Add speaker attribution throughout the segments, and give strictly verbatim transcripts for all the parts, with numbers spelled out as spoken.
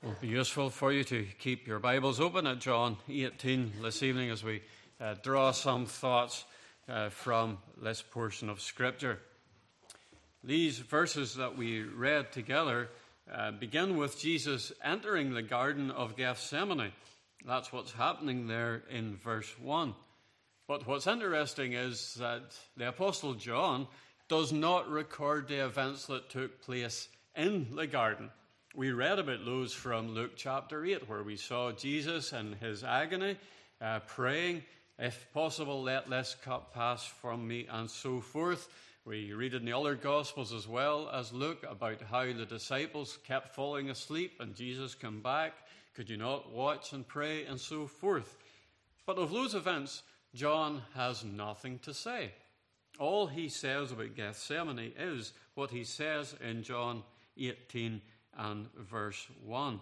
Speaker 1: It will be useful for you to keep your Bibles open at John eighteen this evening as we uh, draw some thoughts uh, from this portion of Scripture. These verses that we read together uh, begin with Jesus entering the Garden of Gethsemane. That's what's happening there in verse one. But what's interesting is that the Apostle John does not record the events that took place in the garden. We read about those from Luke chapter eight, where we saw Jesus in his agony, uh, praying, if possible, let this cup pass from me, and so forth. We read in the other Gospels as well as Luke about how the disciples kept falling asleep and Jesus came back. Could you not watch and pray, and so forth? But of those events, John has nothing to say. All he says about Gethsemane is what he says in John eighteen and verse one.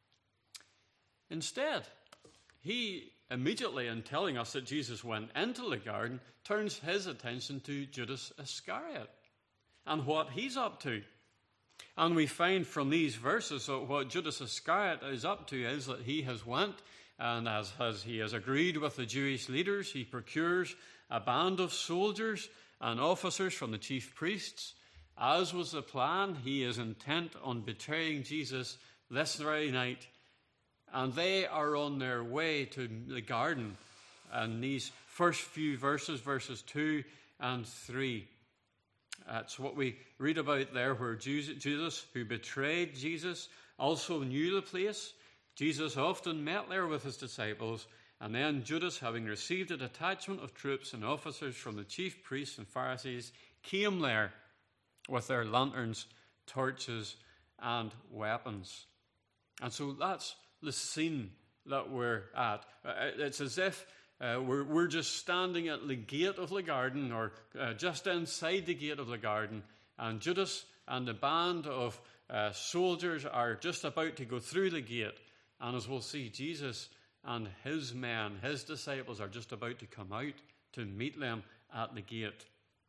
Speaker 1: Instead, he immediately, in telling us that Jesus went into the garden, turns his attention to Judas Iscariot and what he's up to. And we find from these verses that what Judas Iscariot is up to is that he has went, and as, as he has agreed with the Jewish leaders, he procures a band of soldiers and officers from the chief priests. As was the plan, he is intent on betraying Jesus this very night. And they are on their way to the garden. And these first few verses, verses two and three, that's what we read about there, where Judas, who betrayed Jesus, also knew the place. Jesus often met there with his disciples. And then Judas, having received a detachment of troops and officers from the chief priests and Pharisees, came there with their lanterns, torches, and weapons. And so that's the scene that we're at. It's as if uh, we're, we're just standing at the gate of the garden, or uh, just inside the gate of the garden, and Judas and the band of uh, soldiers are just about to go through the gate. And as we'll see, Jesus and his men, his disciples, are just about to come out to meet them at the gate.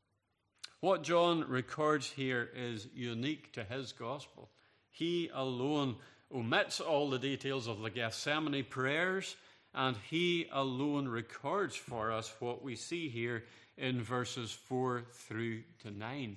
Speaker 1: What John records here is unique to his gospel. He alone omits all the details of the Gethsemane prayers, and he alone records for us what we see here in verses four through to nine.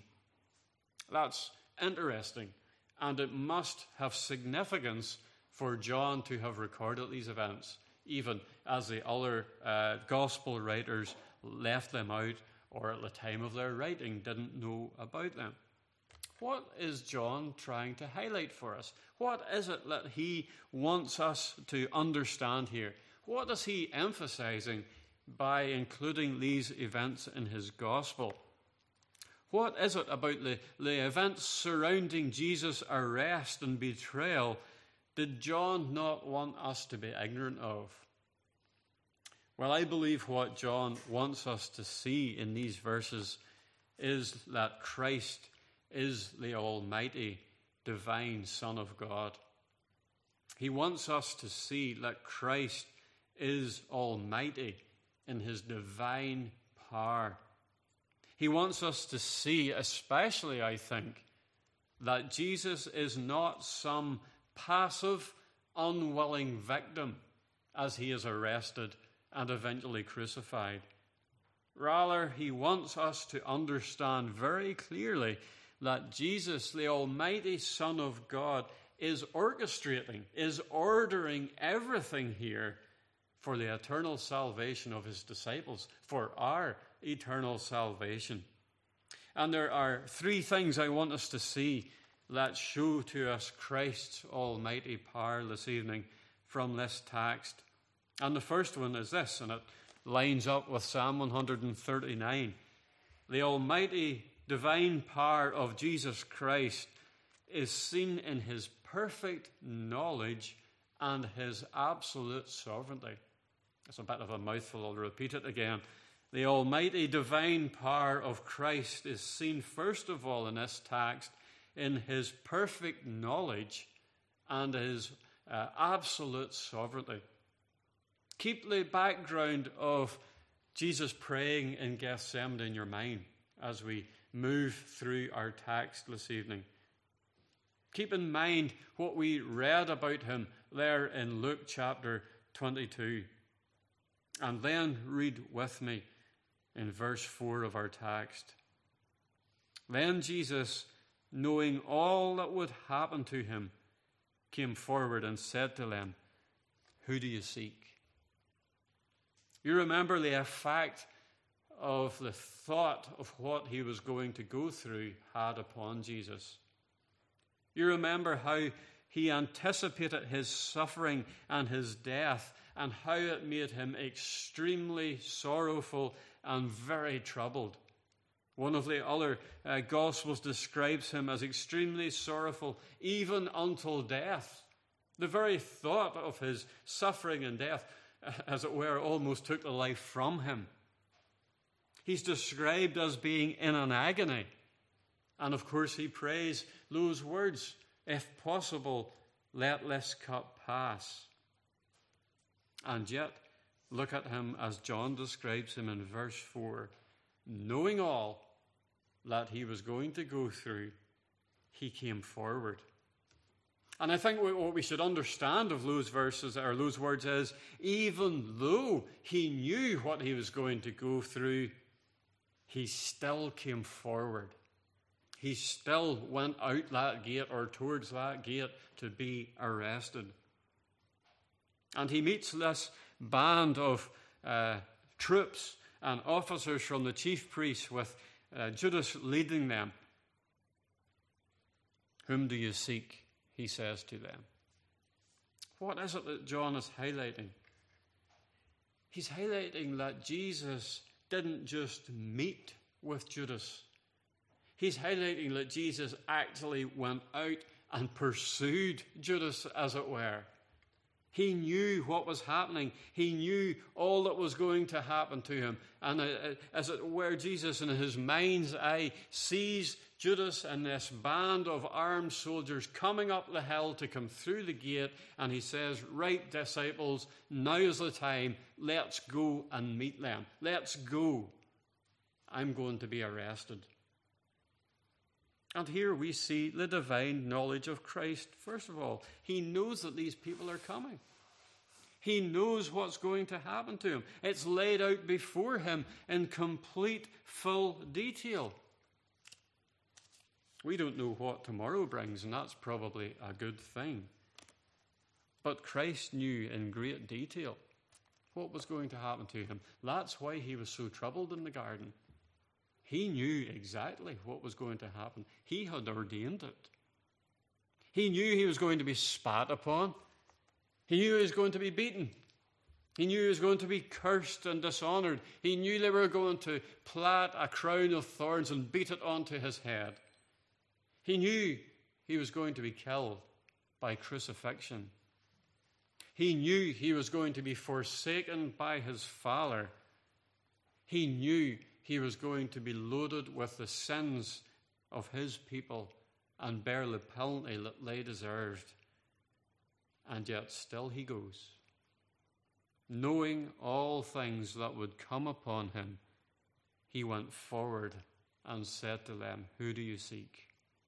Speaker 1: That's interesting, and it must have significance for John to have recorded these events, even as the other uh, gospel writers left them out, or at the time of their writing didn't know about them. What is John trying to highlight for us? What is it that he wants us to understand here? What is he emphasizing by including these events in his gospel? What is it about the, the events surrounding Jesus' arrest and betrayal did John not want us to be ignorant of? Well, I believe what John wants us to see in these verses is that Christ is the almighty, divine Son of God. He wants us to see that Christ is almighty in his divine power. He wants us to see, especially, I think, that Jesus is not some passive, unwilling victim as he is arrested and eventually crucified. Rather, he wants us to understand very clearly that Jesus, the almighty Son of God, is orchestrating, is ordering everything here for the eternal salvation of his disciples, for our eternal salvation. And there are three things I want us to see that show to us Christ's almighty power this evening from this text. And the first one is this, and it lines up with Psalm one thirty-nine. The almighty divine power of Jesus Christ is seen in his perfect knowledge and his absolute sovereignty. It's a bit of a mouthful, I'll repeat it again. The almighty divine power of Christ is seen first of all in this text in his perfect knowledge and his uh, absolute sovereignty. Keep the background of Jesus praying in Gethsemane in your mind as we move through our text this evening. Keep in mind what we read about him there in Luke chapter twenty-two. And then read with me in verse four of our text. Then Jesus, knowing all that would happen to him, came forward and said to them, "Who do you seek?" You remember the effect of the thought of what he was going to go through had upon Jesus. You remember how he anticipated his suffering and his death, and how it made him extremely sorrowful and very troubled. One of the other uh, Gospels describes him as extremely sorrowful, even until death. The very thought of his suffering and death, as it were, almost took the life from him. He's described as being in an agony. And of course he prays those words, "If possible, let this cup pass." And yet, look at him as John describes him in verse four. Knowing all that he was going to go through, he came forward. And I think what we should understand of those verses, or those words, is even though he knew what he was going to go through, he still came forward. He still went out that gate, or towards that gate, to be arrested. And he meets this band of uh, troops and officers from the chief priests, with uh, Judas leading them. "Whom do you seek?" he says to them. What is it that John is highlighting? He's highlighting that Jesus didn't just meet with Judas. He's highlighting that Jesus actually went out and pursued Judas, as it were. He knew what was happening. He knew all that was going to happen to him. And uh, as it were, Jesus in his mind's eye sees Judas and this band of armed soldiers coming up the hill to come through the gate. And he says, "Right, disciples, now is the time. Let's go and meet them. Let's go. I'm going to be arrested." And here we see the divine knowledge of Christ. First of all, he knows that these people are coming. He knows what's going to happen to him. It's laid out before him in complete, full detail. We don't know what tomorrow brings, and that's probably a good thing. But Christ knew in great detail what was going to happen to him. That's why he was so troubled in the garden. He knew exactly what was going to happen. He had ordained it. He knew he was going to be spat upon. He knew he was going to be beaten. He knew he was going to be cursed and dishonored. He knew they were going to plait a crown of thorns and beat it onto his head. He knew he was going to be killed by crucifixion. He knew he was going to be forsaken by his Father. He knew he was going to be loaded with the sins of his people and bear the penalty that they deserved. And yet still he goes. Knowing all things that would come upon him, he went forward and said to them, "Who do you seek?"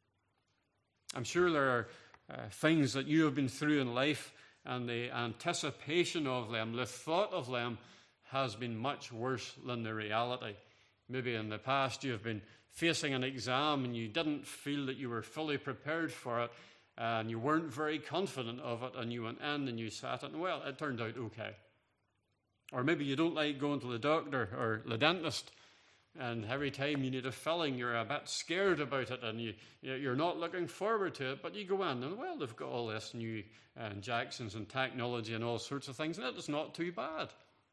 Speaker 1: I'm sure there are uh, things that you have been through in life, and the anticipation of them, the thought of them, has been much worse than the reality. Maybe in the past you've been facing an exam and you didn't feel that you were fully prepared for it, and you weren't very confident of it, and you went in and you sat it, and well, it turned out okay. Or maybe you don't like going to the doctor or the dentist, and every time you need a filling, you're a bit scared about it, and you, you're not looking forward to it, but you go in, and well, they've got all this new uh, injections and technology and all sorts of things, and it's not too bad.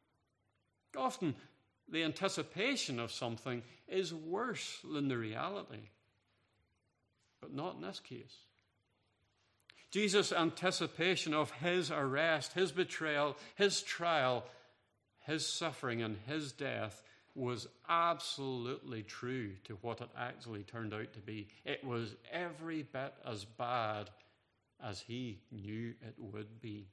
Speaker 1: Often, the anticipation of something is worse than the reality. But not in this case. Jesus' anticipation of his arrest, his betrayal, his trial, his suffering, and his death was absolutely true to what it actually turned out to be. It was every bit as bad as he knew it would be.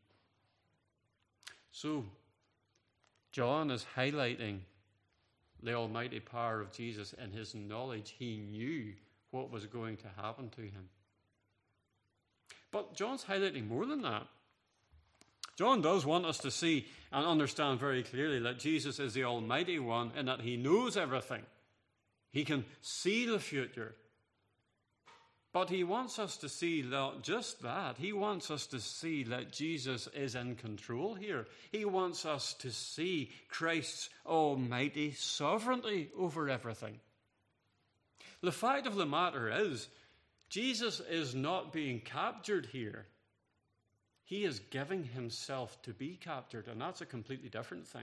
Speaker 1: So, John is highlighting the almighty power of Jesus in his knowledge. He knew what was going to happen to him. But John's highlighting more than that. John does want us to see and understand very clearly that Jesus is the Almighty One and that he knows everything. He can see the future. But he wants us to see not just that. He wants us to see that Jesus is in control here. He wants us to see Christ's almighty sovereignty over everything. The fact of the matter is, Jesus is not being captured here. He is giving himself to be captured, and that's a completely different thing.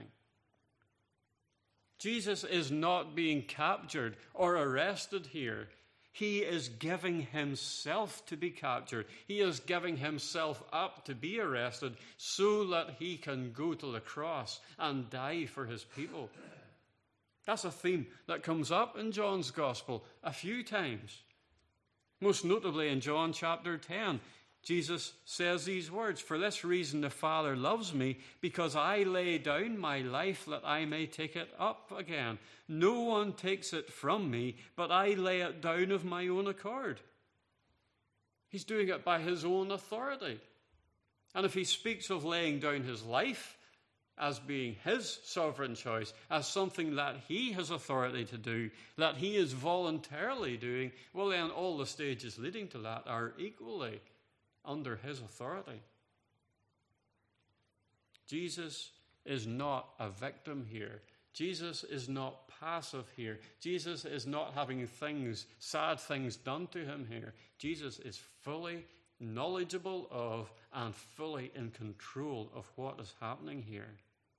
Speaker 1: Jesus is not being captured or arrested here. He is giving himself to be captured. He is giving himself up to be arrested so that he can go to the cross and die for his people. That's a theme that comes up in John's Gospel a few times. Most notably in John chapter ten, Jesus says these words, "For this reason the Father loves me, because I lay down my life that I may take it up again. No one takes it from me, but I lay it down of my own accord." He's doing it by his own authority. And if he speaks of laying down his life as being his sovereign choice, as something that he has authority to do, that he is voluntarily doing, well then all the stages leading to that are equally under his authority. Jesus is not a victim here. Jesus is not passive here. Jesus is not having things, sad things done to him here. Jesus is fully knowledgeable of and fully in control of what is happening here.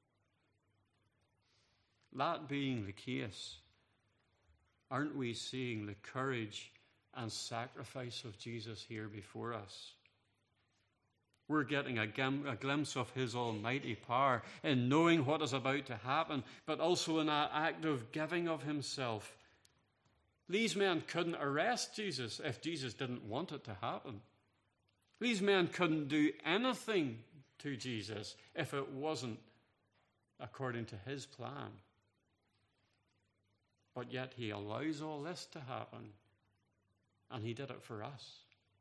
Speaker 1: That being the case, aren't we seeing the courage and sacrifice of Jesus here before us? We're getting a, gim- a glimpse of his almighty power in knowing what is about to happen, but also in that act of giving of himself. These men couldn't arrest Jesus if Jesus didn't want it to happen. These men couldn't do anything to Jesus if it wasn't according to his plan. But yet he allows all this to happen, and he did it for us.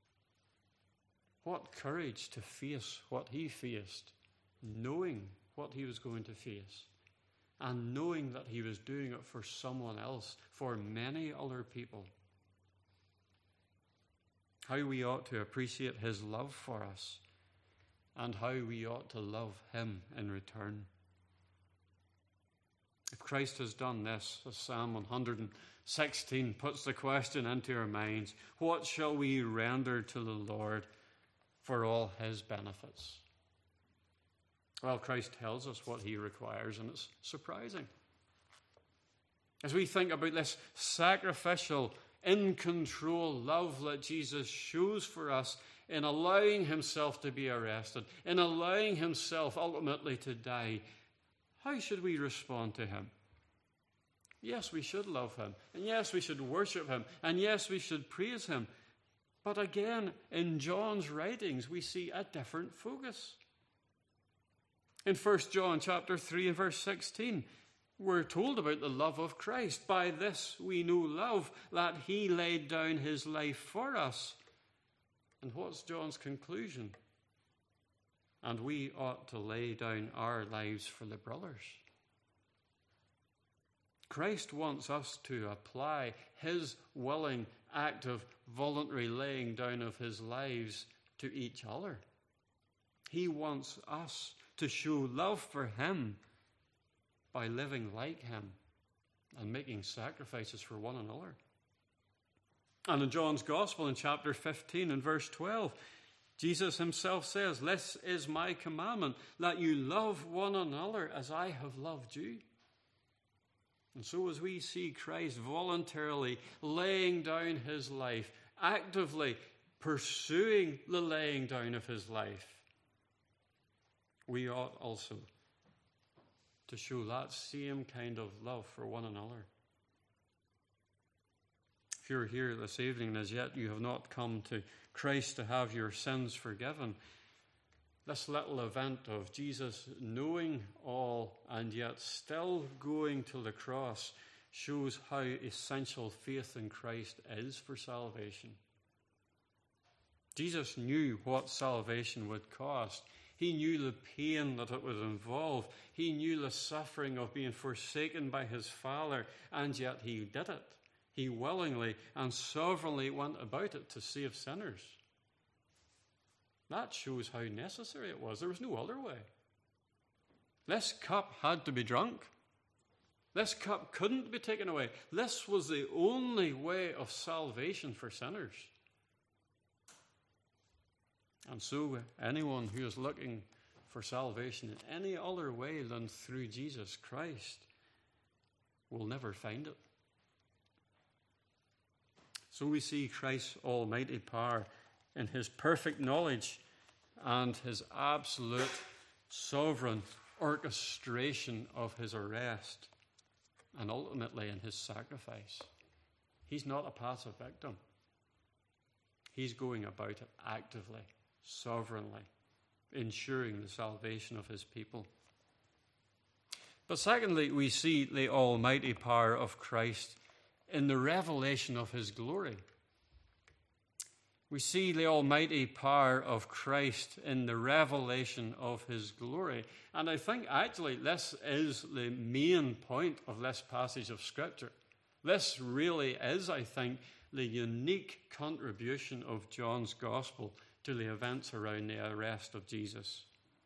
Speaker 1: What courage to face what he faced, knowing what he was going to face, and knowing that he was doing it for someone else, for many other people. How we ought to appreciate his love for us, and how we ought to love him in return. If Christ has done this, as Psalm one sixteen puts the question into our minds, what shall we render to the Lord for all his benefits? Well, Christ tells us what he requires, and it's surprising. As we think about this sacrificial, in-control love that Jesus shows for us in allowing himself to be arrested, in allowing himself ultimately to die, how should we respond to him? Yes, we should love him, and yes, we should worship him, and yes, we should praise him. But again, in John's writings, we see a different focus. In First John chapter three and verse sixteen, we're told about the love of Christ. By this we know love, that he laid down his life for us. And what's John's conclusion? And we ought to lay down our lives for the brothers. Christ wants us to apply his willing act of voluntary laying down of his lives to each other. He wants us to show love for him by living like him and making sacrifices for one another. And in John's Gospel in chapter fifteen and verse twelve, Jesus himself says, "This is my commandment, that you love one another as I have loved you." And so as we see Christ voluntarily laying down his life, actively pursuing the laying down of his life, we ought also to show that same kind of love for one another. If you're here this evening and as yet you have not come to Christ to have your sins forgiven, this little event of Jesus knowing all and yet still going to the cross shows how essential faith in Christ is for salvation. Jesus knew what salvation would cost. He knew the pain that it would involve. He knew the suffering of being forsaken by his Father, and yet he did it. He willingly and sovereignly went about it to save sinners. That shows how necessary it was. There was no other way. This cup had to be drunk. This cup couldn't be taken away. This was the only way of salvation for sinners. And so anyone who is looking for salvation in any other way than through Jesus Christ will never find it. So we see Christ's almighty power in his perfect knowledge and his absolute sovereign orchestration of his arrest, and ultimately in his sacrifice. He's not a passive victim. He's going about it actively, sovereignly, ensuring the salvation of his people. But secondly, we see the almighty power of Christ in the revelation of his glory. We see the almighty power of Christ in the revelation of his glory. And I think actually this is the main point of this passage of Scripture. This really is, I think, the unique contribution of John's Gospel to the events around the arrest of Jesus.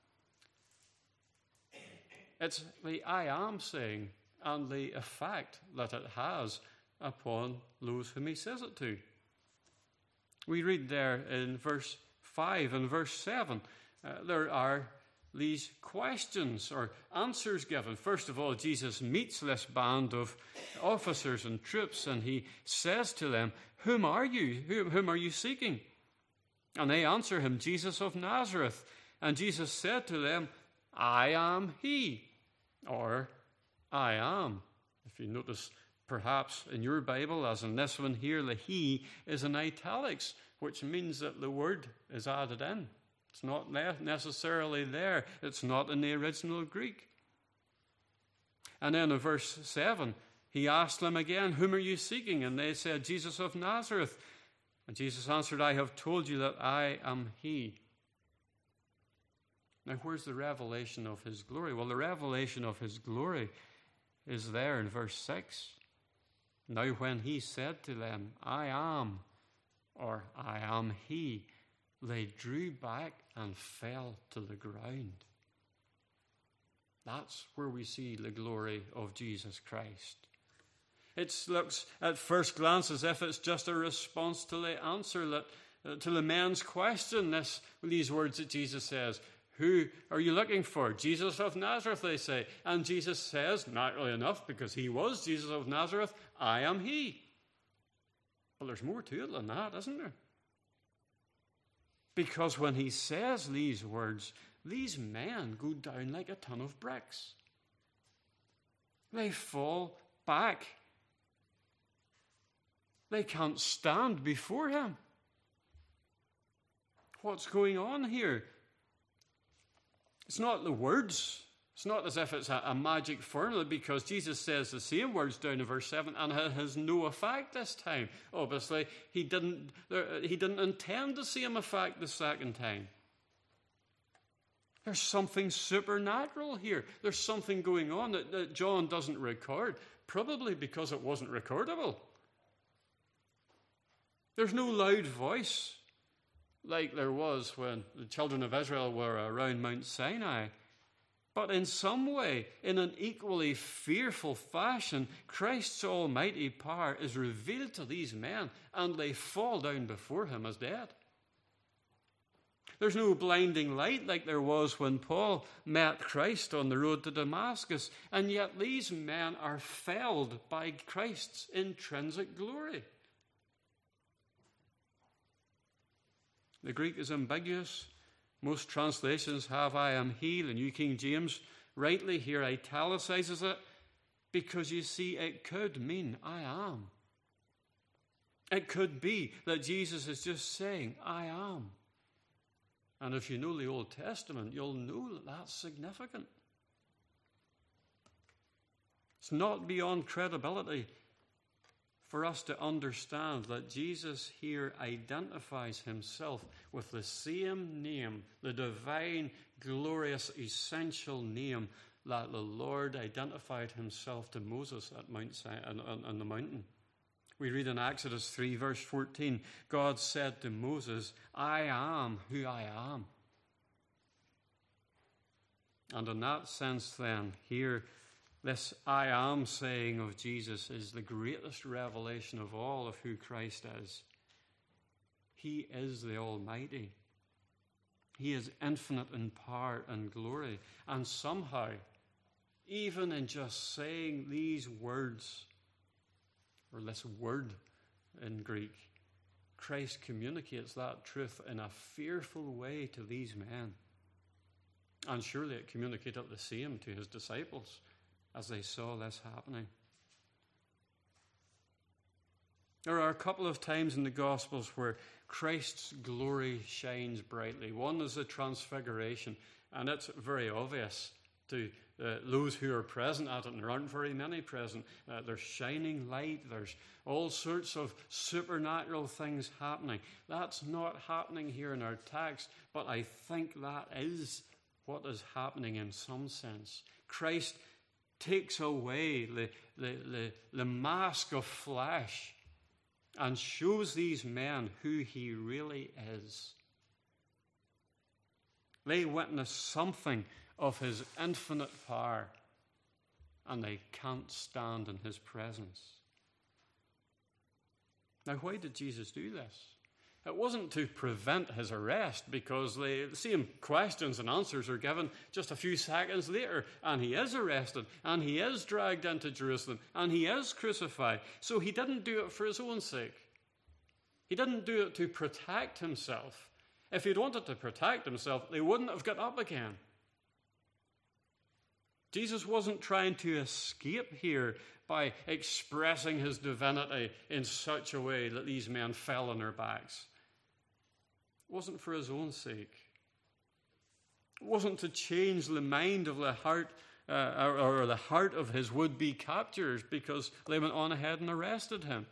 Speaker 1: It's the I am saying and the effect that it has upon those whom he says it to. We read there in verse five and verse seven, uh, there are these questions or answers given. First of all, Jesus meets this band of officers and troops, and he says to them, "Whom are you? Whom, whom are you seeking?" And they answer him, "Jesus of Nazareth." And Jesus said to them, "I am he," or "I am." If you notice, perhaps in your Bible, as in this one here, the he is in italics, which means that the word is added in. It's not necessarily there. It's not in the original Greek. And then in verse seven, he asked them again, "Whom are you seeking?" And they said, "Jesus of Nazareth." And Jesus answered, "I have told you that I am he." Now, where's the revelation of his glory? Well, the revelation of his glory is there in verse six. Now when he said to them, "I am," or "I am he," they drew back and fell to the ground. That's where we see the glory of Jesus Christ. It looks at first glance as if it's just a response to the answer, that, uh, to the men's question, this, these words that Jesus says. "Who are you looking for?" "Jesus of Nazareth," they say. And Jesus says, naturally enough, because he was Jesus of Nazareth, "I am he." But there's more to it than that, isn't there? Because when he says these words, these men go down like a ton of bricks. They fall back. They can't stand before him. What's going on here? It's not the words. It's not as if it's a, a magic formula, because Jesus says the same words down in verse seven and it has no effect this time. Obviously, he didn't, he didn't intend the same effect the second time. There's something supernatural here. There's something going on that, that John doesn't record, probably because it wasn't recordable. There's no loud voice like there was when the children of Israel were around Mount Sinai. But in some way, in an equally fearful fashion, Christ's almighty power is revealed to these men, and they fall down before him as dead. There's no blinding light like there was when Paul met Christ on the road to Damascus, and yet these men are felled by Christ's intrinsic glory. The Greek is ambiguous. Most translations have "I am he." The New King James rightly here italicizes it, because you see, it could mean "I am." It could be that Jesus is just saying, "I am." And if you know the Old Testament, you'll know that that's significant. It's not beyond credibility for us to understand that Jesus here identifies himself with the same name, the divine, glorious, essential name that the Lord identified himself to Moses at Mount Sinai, on, on the mountain. We read in Exodus three, verse fourteen, God said to Moses, I am who I am. And in that sense then, here, this I am saying of Jesus is the greatest revelation of all of who Christ is. He is the Almighty. He is infinite in power and glory. And somehow, even in just saying these words, or this word in Greek, Christ communicates that truth in a fearful way to these men. And surely it communicated the same to his disciples as they saw this happening. There are a couple of times in the Gospels where Christ's glory shines brightly. One is the Transfiguration, and it's very obvious to uh, those who are present at it, and there aren't very many present. Uh, there's shining light, there's all sorts of supernatural things happening. That's not happening here in our text, but I think that is what is happening in some sense. Christ takes away the, the, the, the mask of flesh and shows these men who he really is. They witness something of his infinite power, and they can't stand in his presence. Now, why did Jesus do this? It wasn't to prevent his arrest, because the same questions and answers are given just a few seconds later, and he is arrested, and he is dragged into Jerusalem, and he is crucified. So he didn't do it for his own sake. He didn't do it to protect himself. If he'd wanted to protect himself, they wouldn't have got up again. Jesus wasn't trying to escape here by expressing his divinity in such a way that these men fell on their backs. It wasn't for his own sake. It wasn't to change the mind of the heart uh, or, or the heart of his would-be captors because they went on ahead and arrested him.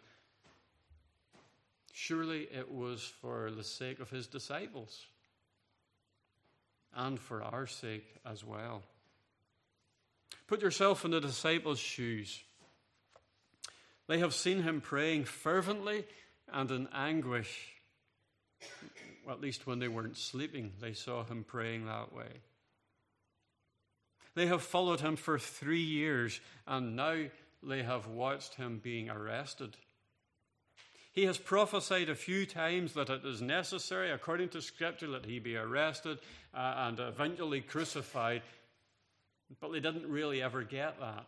Speaker 1: Surely it was for the sake of his disciples and for our sake as well. Put yourself in the disciples' shoes. They have seen him praying fervently and in anguish. Well, at least when they weren't sleeping, they saw him praying that way. They have followed him for three years, and now they have watched him being arrested. He has prophesied a few times that it is necessary, according to Scripture, that he be arrested uh, and eventually crucified. But they didn't really ever get that.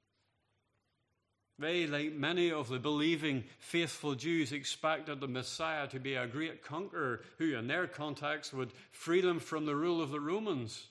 Speaker 1: They, like many of the believing faithful Jews, expected the Messiah to be a great conqueror who, in their context, would free them from the rule of the Romans.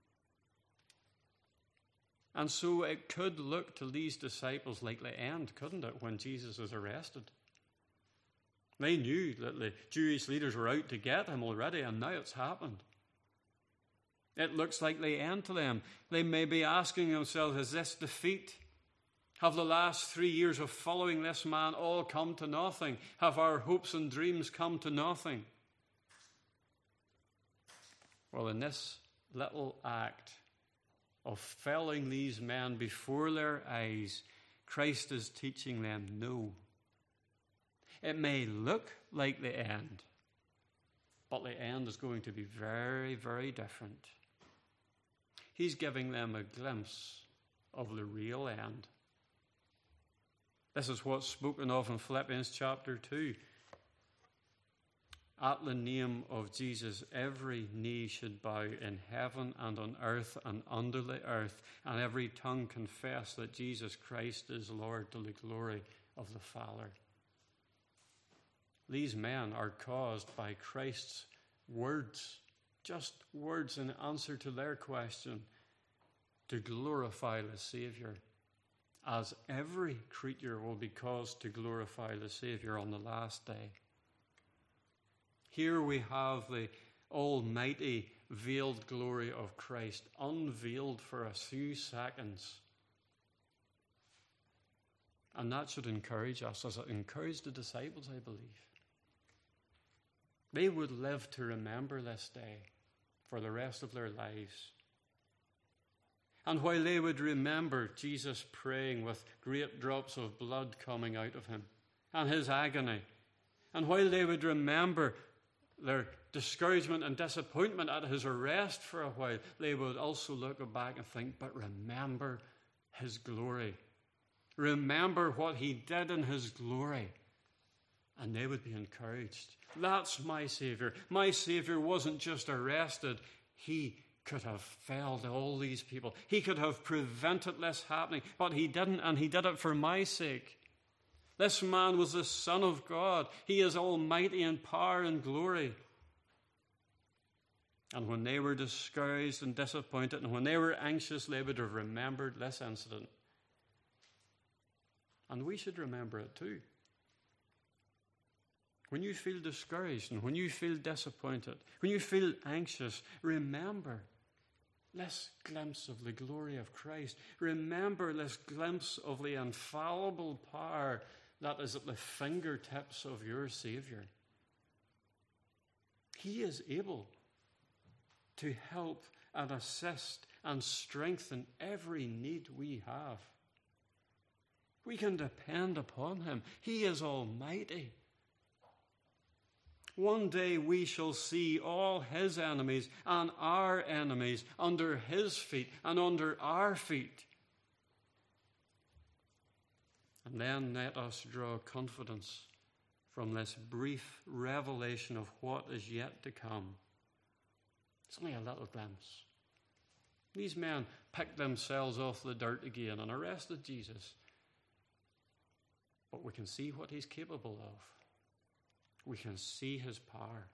Speaker 1: And so it could look to these disciples like the end, couldn't it, when Jesus is arrested? They knew that the Jewish leaders were out to get him already, and now it's happened. It looks like the end to them. They may be asking themselves, is this defeat? Have the last three years of following this man all come to nothing? Have our hopes and dreams come to nothing? Well, in this little act of felling these men before their eyes, Christ is teaching them no. It may look like the end, but the end is going to be very, very different. He's giving them a glimpse of the real end. This is what's spoken of in Philippians chapter two. At the name of Jesus, every knee should bow in heaven and on earth and under the earth, and every tongue confess that Jesus Christ is Lord, to the glory of the Father. These men are caused by Christ's words, just words in answer to their question, to glorify the Savior, as every creature will be caused to glorify the Savior on the last day. Here we have the almighty veiled glory of Christ unveiled for a few seconds. And that should encourage us, as it encouraged the disciples, I believe. They would live to remember this day for the rest of their lives. And while they would remember Jesus praying with great drops of blood coming out of him, and his agony, and while they would remember their discouragement and disappointment at his arrest for a while, they would also look back and think, but remember his glory. Remember what he did in his glory. And they would be encouraged. That's my Savior. My Savior wasn't just arrested. He could have felled all these people. He could have prevented this happening, but he didn't, and he did it for my sake. This man was the Son of God. He is almighty in power and glory. And when they were discouraged and disappointed, and when they were anxious, they would have remembered this incident. And we should remember it too. When you feel discouraged and when you feel disappointed, when you feel anxious, remember this glimpse of the glory of Christ. Remember this glimpse of the infallible power that is at the fingertips of your Savior. He is able to help and assist and strengthen every need we have. We can depend upon him. He is almighty. One day we shall see all his enemies and our enemies under his feet and under our feet. And then let us draw confidence from this brief revelation of what is yet to come. It's only a little glimpse. These men picked themselves off the dirt again and arrested Jesus. But we can see what he's capable of. We can see his power.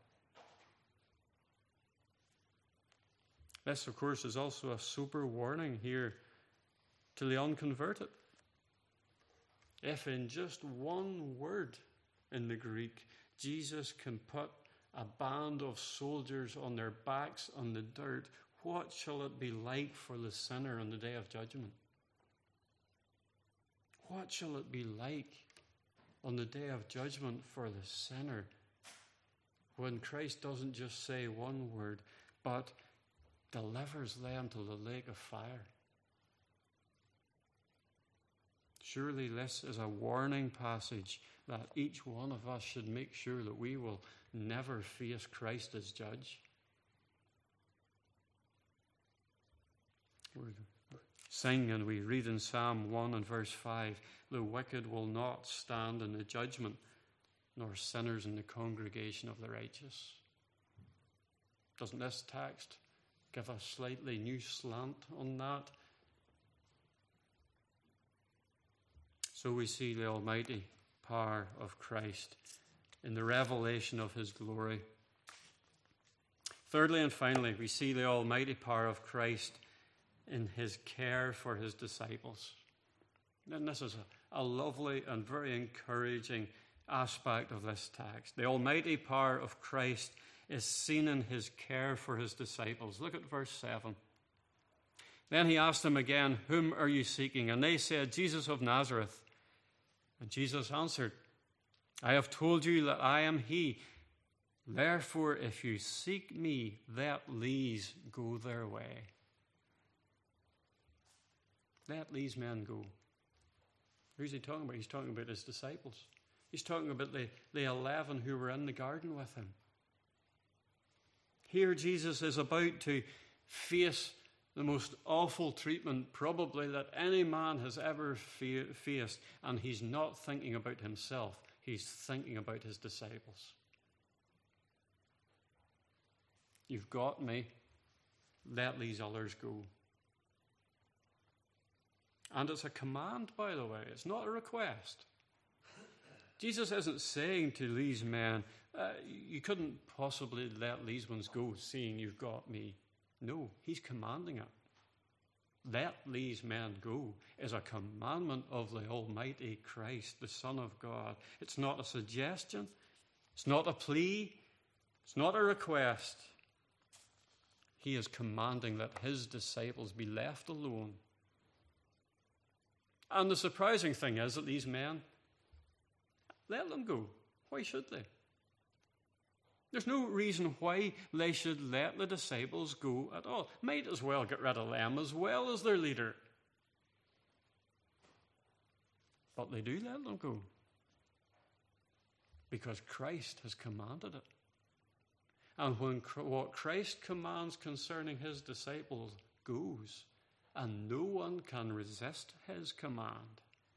Speaker 1: This, of course, is also a sober warning here to the unconverted. If in just one word in the Greek, Jesus can put a band of soldiers on their backs on the dirt, what shall it be like for the sinner on the day of judgment? What shall it be like on the day of judgment for the sinner when Christ doesn't just say one word, but delivers them to the lake of fire? Surely this is a warning passage that each one of us should make sure that we will never face Christ as judge. We sing and we read in Psalm one and verse five, the wicked will not stand in the judgment, nor sinners in the congregation of the righteous. Doesn't this text give a slightly new slant on that? So we see the almighty power of Christ in the revelation of his glory. Thirdly and finally, we see the almighty power of Christ in his care for his disciples. And this is a, a lovely and very encouraging aspect of this text. The almighty power of Christ is seen in his care for his disciples. Look at verse seven. Then he asked them again, whom are you seeking? And they said, Jesus of Nazareth. And Jesus answered, I have told you that I am he. Therefore, if you seek me, let these go their way. Let these men go. Who's he talking about? He's talking about his disciples. He's talking about the, the eleven who were in the garden with him. Here Jesus is about to face the most awful treatment probably that any man has ever fa- faced, and he's not thinking about himself. He's thinking about his disciples. You've got me. Let these others go. And it's a command, by the way. It's not a request. Jesus isn't saying to these men, uh, you couldn't possibly let these ones go, seeing you've got me. No, he's commanding it. Let these men go is a commandment of the Almighty Christ, the Son of God. It's not a suggestion. It's not a plea. It's not a request. He is commanding that his disciples be left alone. And the surprising thing is that these men let them go. Why should they? There's no reason why they should let the disciples go at all. Might as well get rid of them as well as their leader. But they do let them go. Because Christ has commanded it. And when what Christ commands concerning his disciples goes, and no one can resist his command.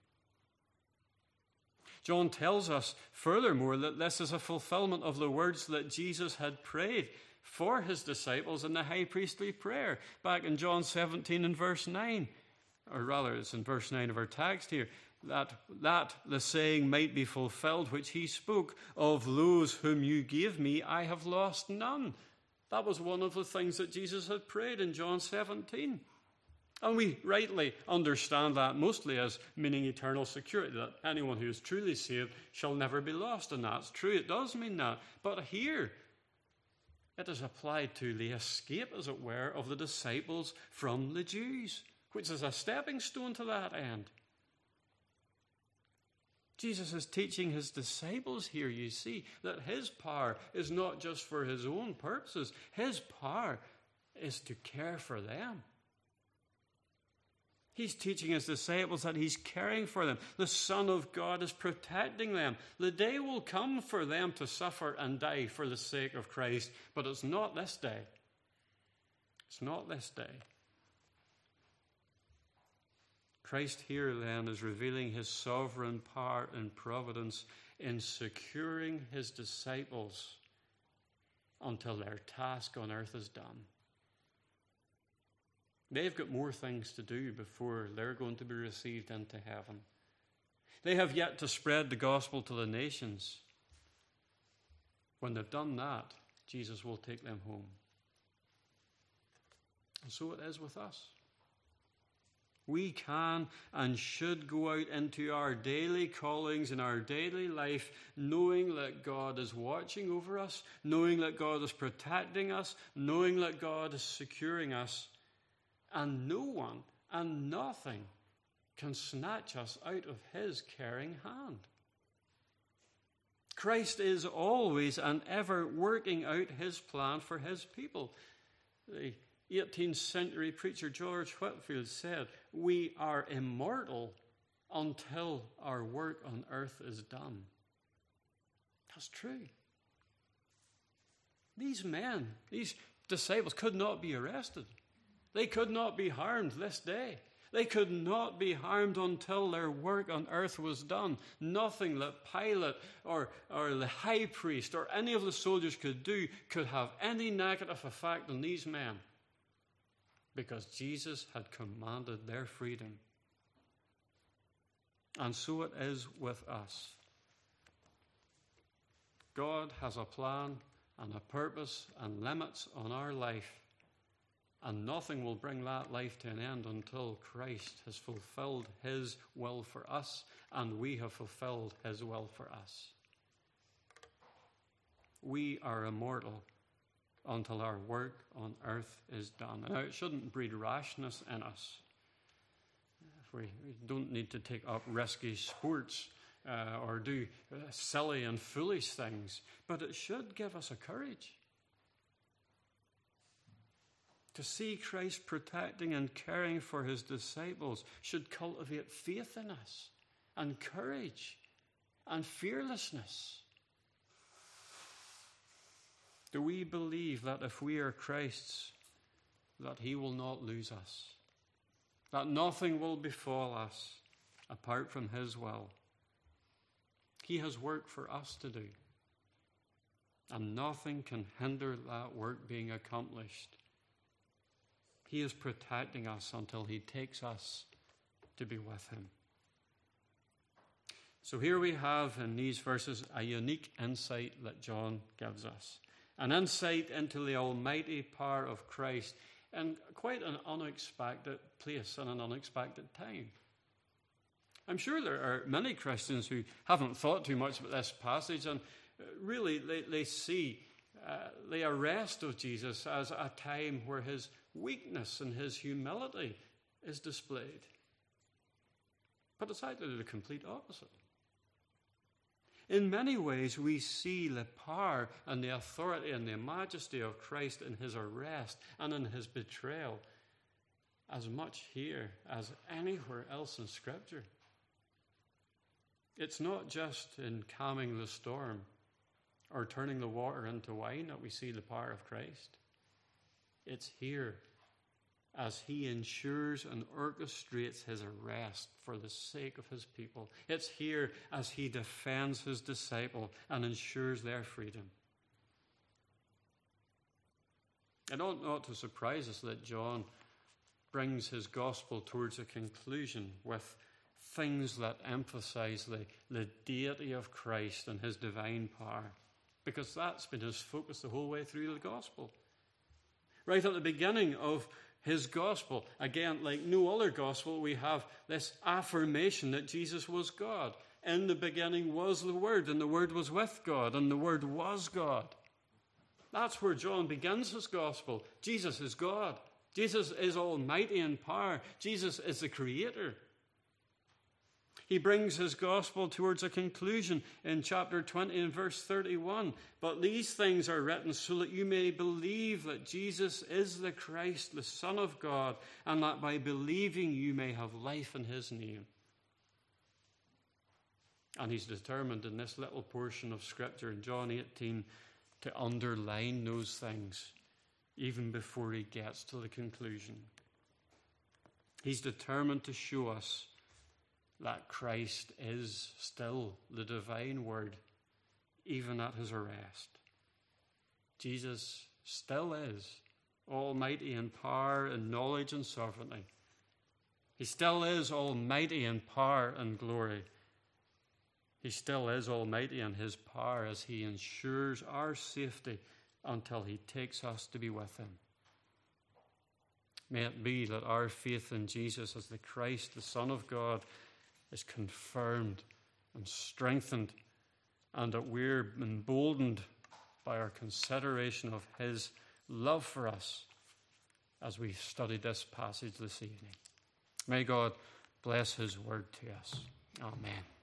Speaker 1: John tells us furthermore that this is a fulfillment of the words that Jesus had prayed for his disciples in the high priestly prayer back in John seventeen and verse nine. Or rather, it's in verse nine of our text here. That, that the saying might be fulfilled which he spoke, of those whom you gave me, I have lost none. That was one of the things that Jesus had prayed in John seventeen. And we rightly understand that mostly as meaning eternal security, that anyone who is truly saved shall never be lost. And that's true, it does mean that. But here, it is applied to the escape, as it were, of the disciples from the Jews, which is a stepping stone to that end. Jesus is teaching his disciples here, you see, that his power is not just for his own purposes. His power is to care for them. He's teaching his disciples that he's caring for them. The Son of God is protecting them. The day will come for them to suffer and die for the sake of Christ, but it's not this day. It's not this day. Christ here then is revealing his sovereign power and providence in securing his disciples until their task on earth is done. They've got more things to do before they're going to be received into heaven. They have yet to spread the gospel to the nations. When they've done that, Jesus will take them home. And so it is with us. We can and should go out into our daily callings in our daily life, knowing that God is watching over us, knowing that God is protecting us, knowing that God is securing us. And no one and nothing can snatch us out of his caring hand. Christ is always and ever working out his plan for his people. The eighteenth century preacher George Whitefield said, "We are immortal until our work on earth is done." That's true. These men, these disciples could not be arrested. They could not be harmed this day. They could not be harmed until their work on earth was done. Nothing that Pilate or, or the high priest or any of the soldiers could do could have any negative effect on these men, because Jesus had commanded their freedom. And so it is with us. God has a plan and a purpose and limits on our life. And nothing will bring that life to an end until Christ has fulfilled his will for us and we have fulfilled his will for us. We are immortal until our work on earth is done. Now, it shouldn't breed rashness in us. We, we don't need to take up risky sports uh, or do uh, silly and foolish things, but it should give us a courage. To see Christ protecting and caring for his disciples should cultivate faith in us, and courage, and fearlessness. Do we believe that if we are Christ's, that he will not lose us? That nothing will befall us apart from his will? He has work for us to do, and nothing can hinder that work being accomplished. He is protecting us until he takes us to be with him. So here we have in these verses a unique insight that John gives us. An insight into the almighty power of Christ in quite an unexpected place and an unexpected time. I'm sure there are many Christians who haven't thought too much about this passage, and really they, they see uh, the arrest of Jesus as a time where his weakness and his humility is displayed. But it's actually the complete opposite. In many ways, we see the power and the authority and the majesty of Christ in his arrest and in his betrayal as much here as anywhere else in Scripture. It's not just in calming the storm or turning the water into wine that we see the power of Christ. It's here as he ensures and orchestrates his arrest for the sake of his people. It's here as he defends his disciple and ensures their freedom. It ought not to surprise us that John brings his gospel towards a conclusion with things that emphasize the, the deity of Christ and his divine power, because that's been his focus the whole way through the gospel. Right at the beginning of his gospel, again, like no other gospel, we have this affirmation that Jesus was God. In the beginning was the Word, and the Word was with God, and the Word was God. That's where John begins his gospel. Jesus is God. Jesus is almighty in power. Jesus is the Creator. He brings his gospel towards a conclusion in chapter twenty and verse thirty-one. But these things are written so that you may believe that Jesus is the Christ, the Son of God, and that by believing you may have life in his name. And he's determined in this little portion of Scripture in John eighteen to underline those things even before he gets to the conclusion. He's determined to show us that Christ is still the divine Word, even at his arrest. Jesus still is almighty in power and knowledge and sovereignty. He still is almighty in power and glory. He still is almighty in his power as he ensures our safety until he takes us to be with him. May it be that our faith in Jesus as the Christ, the Son of God, is confirmed and strengthened, and that we're emboldened by our consideration of his love for us as we study this passage this evening. May God bless his word to us. Amen.